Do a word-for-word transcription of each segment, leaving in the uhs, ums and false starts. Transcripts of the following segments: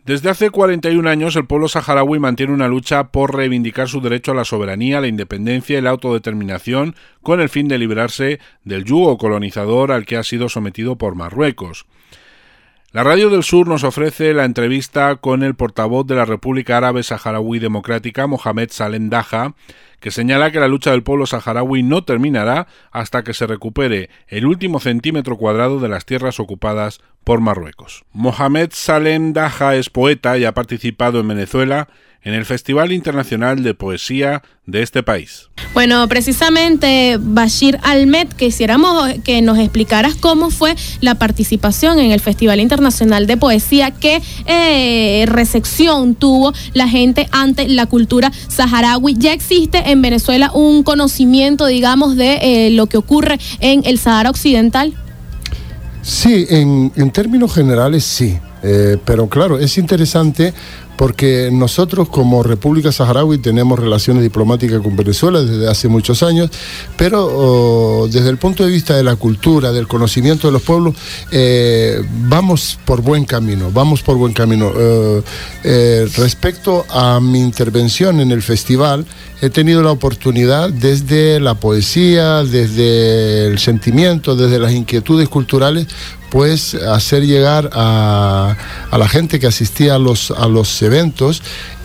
Desde hace cuarenta y un años el pueblo saharaui mantiene una lucha por reivindicar su derecho a la soberanía, la independencia y la autodeterminación con el fin de librarse del yugo colonizador al que ha sido sometido por Marruecos. La Radio del Sur nos ofrece la entrevista con el portavoz de la República Árabe Saharaui Democrática, Mohamed Salem Daha, que señala que la lucha del pueblo saharaui no terminará hasta que se recupere el último centímetro cuadrado de las tierras ocupadas por Marruecos. Mohamed Salem Daha es poeta y ha participado en Venezuela en el Festival Internacional de Poesía de este país. Bueno, precisamente, Bashir Ahmed, quisiéramos que nos explicaras cómo fue la participación en el Festival Internacional de Poesía, qué eh, recepción tuvo la gente ante la cultura saharaui. ¿Ya existe en Venezuela un conocimiento, digamos, de eh, lo que ocurre en el Sahara Occidental? Sí, en, en términos generales sí, eh, pero claro, es interesante porque nosotros como República Saharaui tenemos relaciones diplomáticas con Venezuela desde hace muchos años, pero oh, desde el punto de vista de la cultura, del conocimiento de los pueblos, eh, vamos por buen camino, vamos por buen camino. Eh, eh, respecto a mi intervención en el festival, he tenido la oportunidad desde la poesía, desde el sentimiento, desde las inquietudes culturales, pues hacer llegar a, a la gente que asistía a los, a los eventos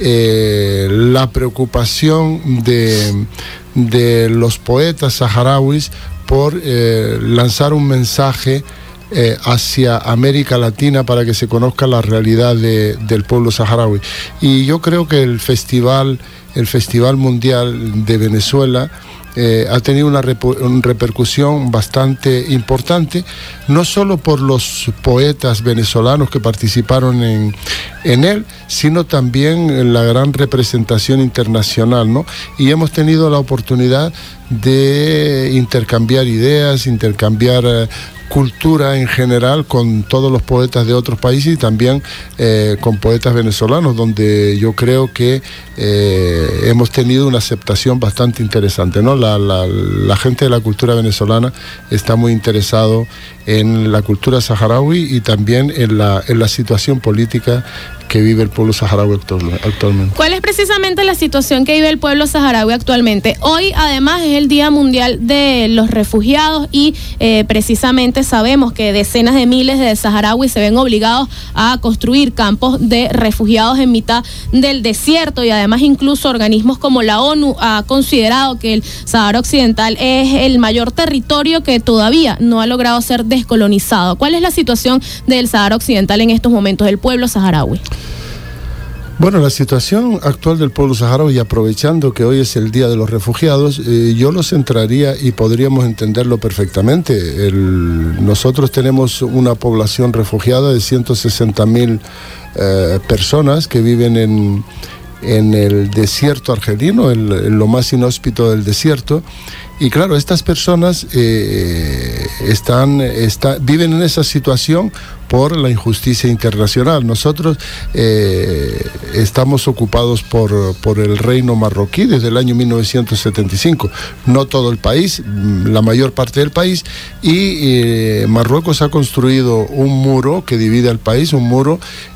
eh, la preocupación de, de los poetas saharauis por eh, lanzar un mensaje Eh, hacia América Latina para que se conozca la realidad de, del pueblo saharaui. Y yo creo que el festival, el Festival Mundial de Venezuela eh, ha tenido una, repu- una repercusión bastante importante, no solo por los poetas venezolanos que participaron en, en él, sino también en la gran representación internacional, ¿no? Y hemos tenido la oportunidad de intercambiar ideas, intercambiar eh, cultura en general con todos los poetas de otros países y también eh, con poetas venezolanos, donde yo creo que eh, hemos tenido una aceptación bastante interesante, ¿no? La, la, la gente de la cultura venezolana está muy interesado en la cultura saharaui y también en la, en la situación política que vive el pueblo saharaui actualmente. ¿Cuál es precisamente la situación que vive el pueblo saharaui actualmente? Hoy, además, es el Día Mundial de los Refugiados y eh, precisamente sabemos que decenas de miles de saharauis se ven obligados a construir campos de refugiados en mitad del desierto, y además incluso organismos como la ONU ha considerado que el Sahara Occidental es el mayor territorio que todavía no ha logrado ser descolonizado. ¿Cuál es la situación del Sahara Occidental en estos momentos, del pueblo saharaui? Bueno, la situación actual del pueblo saharaui, y aprovechando que hoy es el Día de los Refugiados, eh, yo lo centraría y podríamos entenderlo perfectamente. El, nosotros tenemos una población refugiada de ciento sesenta mil eh, personas que viven en, en el desierto argelino, en, en lo más inhóspito del desierto. Y claro, estas personas eh, están, está, viven en esa situación por la injusticia internacional. Nosotros eh, estamos ocupados por, por el reino marroquí desde el año mil novecientos setenta y cinco. No todo el país, la mayor parte del país, y eh, Marruecos ha construido un muro que divide al país, un muro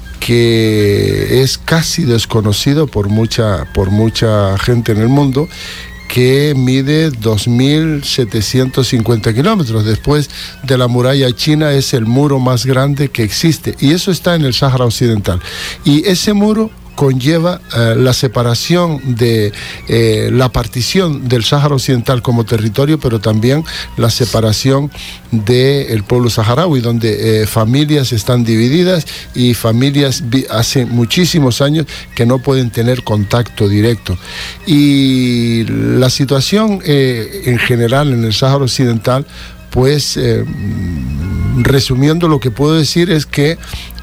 que es casi desconocido por mucha, por mucha gente en el mundo, que mide dos mil setecientos cincuenta kilómetros. Después de la muralla china es el muro más grande que existe, y eso está en el Sahara Occidental. Y ese muro conlleva eh, la separación de eh, la partición del Sahara Occidental como territorio, pero también la separación del pueblo saharaui, donde eh, familias están divididas y familias vi- hace muchísimos años que no pueden tener contacto directo. Y la situación eh, en general en el Sahara Occidental, pues eh, resumiendo, lo que puedo decir es que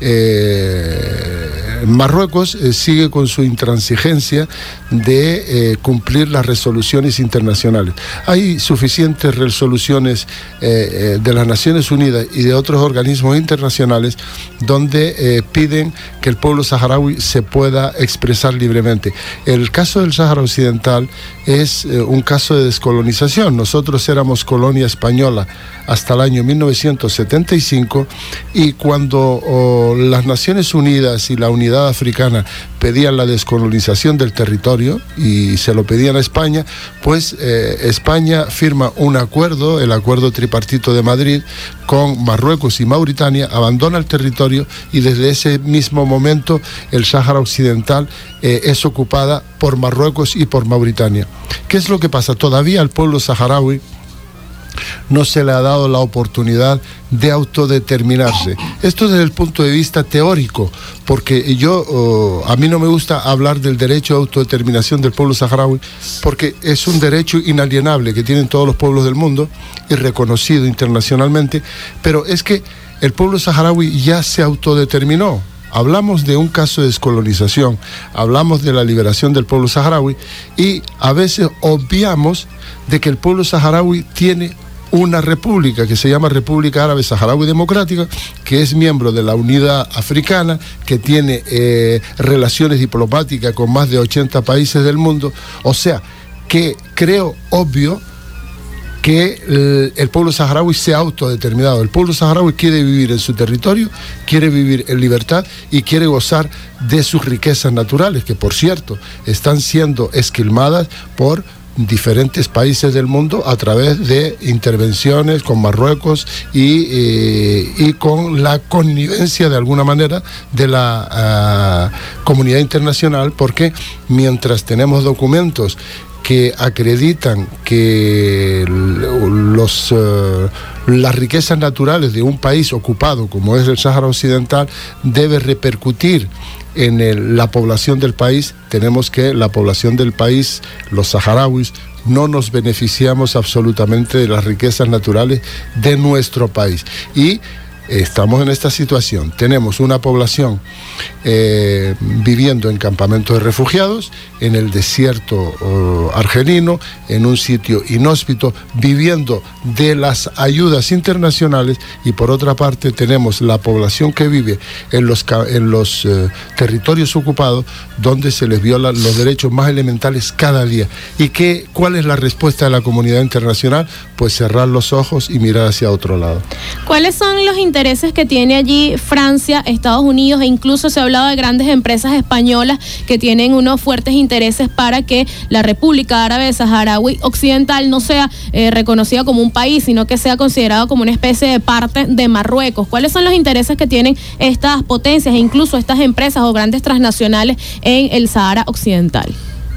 eh, Marruecos eh, sigue con su intransigencia de eh, cumplir las resoluciones internacionales. Hay suficientes resoluciones eh, eh, de las Naciones Unidas y de otros organismos internacionales donde eh, piden que el pueblo saharaui se pueda expresar libremente. El caso del Sahara Occidental es eh, un caso de descolonización. Nosotros éramos colonia española hasta el año mil novecientos setenta y cinco, y cuando oh, las Naciones Unidas y la Unidad comunidad africana pedían la descolonización del territorio y se lo pedían a España, pues eh, España firma un acuerdo, el acuerdo tripartito de Madrid, con Marruecos y Mauritania, abandona el territorio y desde ese mismo momento el Sáhara Occidental eh, es ocupada por Marruecos y por Mauritania. ¿Qué es lo que pasa? Todavía al pueblo saharaui no se le ha dado la oportunidad de autodeterminarse. Esto desde el punto de vista teórico, porque yo, oh, a mí no me gusta hablar del derecho a autodeterminación del pueblo saharaui, porque es un derecho inalienable que tienen todos los pueblos del mundo y reconocido internacionalmente, pero es que el pueblo saharaui ya se autodeterminó. Hablamos de un caso de descolonización, hablamos de la liberación del pueblo saharaui y a veces obviamos de que el pueblo saharaui tiene una república que se llama República Árabe Saharaui Democrática, que es miembro de la Unidad Africana, que tiene eh, relaciones diplomáticas con más de ochenta países del mundo. O sea, que creo obvio que el, el pueblo saharaui se ha autodeterminado. El pueblo saharaui quiere vivir en su territorio, quiere vivir en libertad y quiere gozar de sus riquezas naturales, que por cierto están siendo esquilmadas por diferentes países del mundo a través de intervenciones con Marruecos y, eh, y con la connivencia de alguna manera de la uh, comunidad internacional, porque mientras tenemos documentos que acreditan que los, uh, las riquezas naturales de un país ocupado como es el Sáhara Occidental debe repercutir en el, la población del país, tenemos que la población del país, los saharauis, no nos beneficiamos absolutamente de las riquezas naturales de nuestro país. Y estamos en esta situación. Tenemos una población eh, viviendo en campamentos de refugiados, en el desierto uh, argelino, en un sitio inhóspito, viviendo de las ayudas internacionales, y por otra parte tenemos la población que vive en los, en los uh, territorios ocupados, donde se les violan los derechos más elementales cada día. ¿Y qué, cuál es la respuesta de la comunidad internacional? Pues cerrar los ojos y mirar hacia otro lado. ¿Cuáles son los intereses que tiene allí Francia, Estados Unidos, e incluso se ha hablado de grandes empresas españolas que tienen unos fuertes intereses para que la República Árabe Saharaui Occidental no sea eh, reconocida como un país, sino que sea considerado como una especie de parte de Marruecos? ¿Cuáles son los intereses que tienen estas potencias e incluso estas empresas o grandes transnacionales en el Sahara Occidental?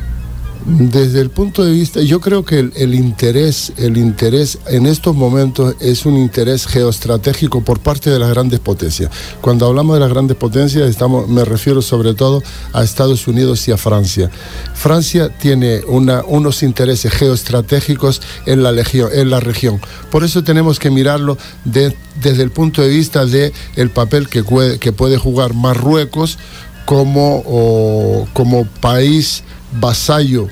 Desde el punto de vista, yo creo que el, el interés, el interés en estos momentos es un interés geoestratégico por parte de las grandes potencias. Cuando hablamos de las grandes potencias, estamos, me refiero sobre todo a Estados Unidos y a Francia. Francia tiene una, unos intereses geoestratégicos en la, legión, en la región. Por eso tenemos que mirarlo de, desde el punto de vista de el papel que puede, que puede jugar Marruecos como, o, como país vasallo,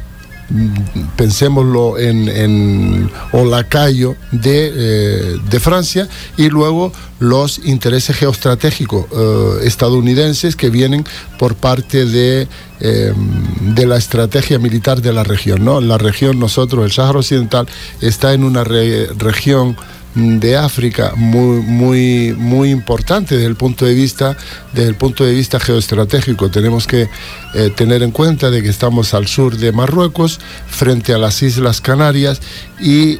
pensémoslo en, en o lacayo de, eh, de Francia, y luego los intereses geoestratégicos eh, estadounidenses que vienen por parte de, eh, de la estrategia militar de la región, ¿no? La región, nosotros, el Sáhara Occidental, está en una re, región de África muy muy muy importante desde el punto de vista desde el punto de vista geoestratégico. Tenemos que eh, tener en cuenta de que estamos al sur de Marruecos, frente a las Islas Canarias y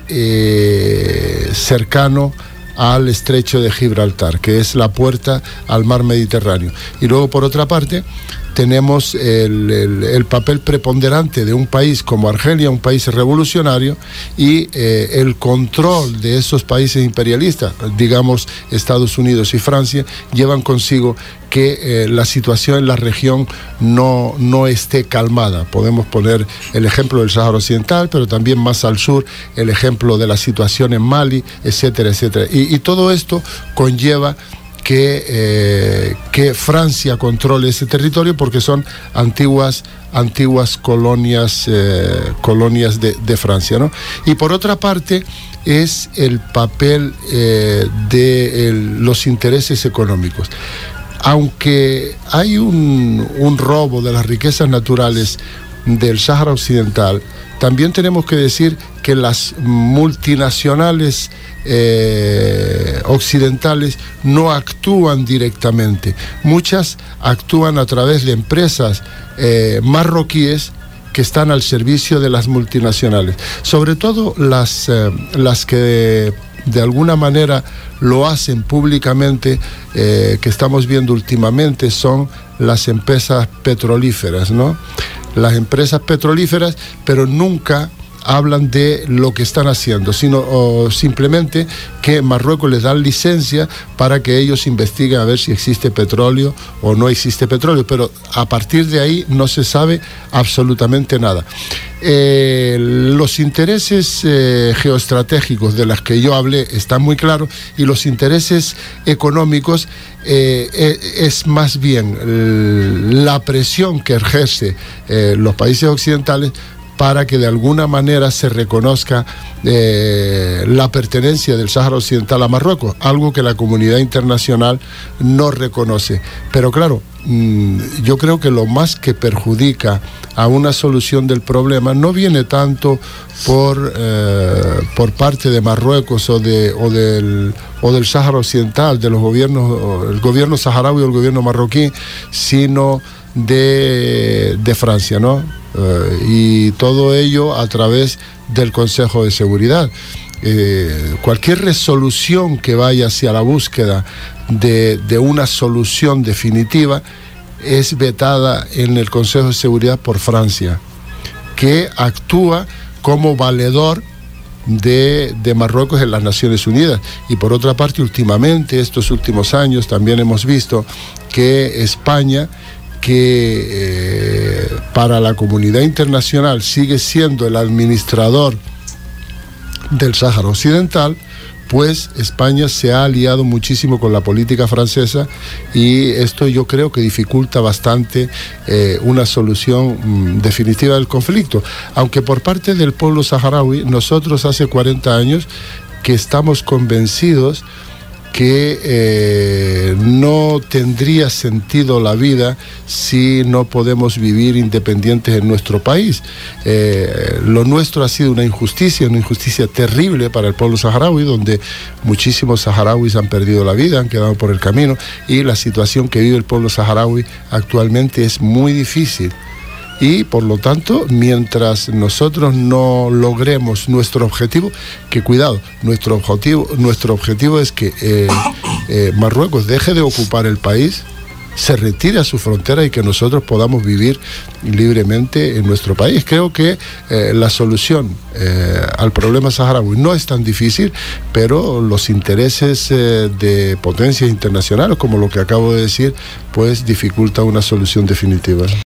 eh, cercano al estrecho de Gibraltar, que es la puerta al mar Mediterráneo. Y luego, por otra parte, tenemos el, el, el papel preponderante de un país como Argelia, un país revolucionario, y eh, el control de esos países imperialistas, digamos Estados Unidos y Francia, llevan consigo que eh, la situación en la región no, no esté calmada. Podemos poner el ejemplo del Sáhara Occidental, pero también más al sur el ejemplo de la situación en Mali, etcétera, etcétera. Y, y todo esto conlleva que, eh, que Francia controle ese territorio, porque son antiguas, antiguas colonias, eh, colonias de, de Francia, ¿no? Y por otra parte es el papel eh, de el, los intereses económicos. Aunque hay un, un robo de las riquezas naturales del Sáhara Occidental, también tenemos que decir que las multinacionales eh, occidentales no actúan directamente. Muchas actúan a través de empresas eh, marroquíes que están al servicio de las multinacionales. Sobre todo las, eh, las que de, de alguna manera lo hacen públicamente, eh, que estamos viendo últimamente, son las empresas petrolíferas, ¿no? Las empresas petrolíferas, pero nunca hablan de lo que están haciendo, sino o simplemente que Marruecos les da licencia para que ellos investiguen a ver si existe petróleo o no existe petróleo, pero a partir de ahí no se sabe absolutamente nada. Eh, los intereses eh, geoestratégicos de los que yo hablé están muy claros, y los intereses económicos eh, eh, es más bien eh, la presión que ejerce eh, los países occidentales para que de alguna manera se reconozca eh, la pertenencia del Sáhara Occidental a Marruecos, algo que la comunidad internacional no reconoce. Pero claro, mmm, yo creo que lo más que perjudica a una solución del problema no viene tanto por, eh, por parte de Marruecos o, de, o, del, o del Sáhara Occidental, de los gobiernos, el gobierno saharaui o el gobierno marroquí, sino de, de Francia, ¿no? Uh, y todo ello a través del Consejo de Seguridad. Eh, cualquier resolución que vaya hacia la búsqueda de, de una solución definitiva es vetada en el Consejo de Seguridad por Francia, que actúa como valedor de, de Marruecos en las Naciones Unidas. Y por otra parte, últimamente, estos últimos años, también hemos visto que España, que eh, para la comunidad internacional sigue siendo el administrador del Sáhara Occidental, pues España se ha aliado muchísimo con la política francesa, y esto yo creo que dificulta bastante eh, una solución mm, definitiva del conflicto. Aunque por parte del pueblo saharaui, nosotros hace cuarenta años que estamos convencidos que eh, no tendría sentido la vida si no podemos vivir independientes en nuestro país. Eh, lo nuestro ha sido una injusticia, una injusticia terrible para el pueblo saharaui, donde muchísimos saharauis han perdido la vida, han quedado por el camino, y la situación que vive el pueblo saharaui actualmente es muy difícil. Y por lo tanto, mientras nosotros no logremos nuestro objetivo, que cuidado, nuestro objetivo, nuestro objetivo es que eh, eh, Marruecos deje de ocupar el país, se retire a su frontera y que nosotros podamos vivir libremente en nuestro país. Creo que eh, la solución eh, al problema saharaui no es tan difícil, pero los intereses eh, de potencias internacionales, como lo que acabo de decir, pues dificulta una solución definitiva.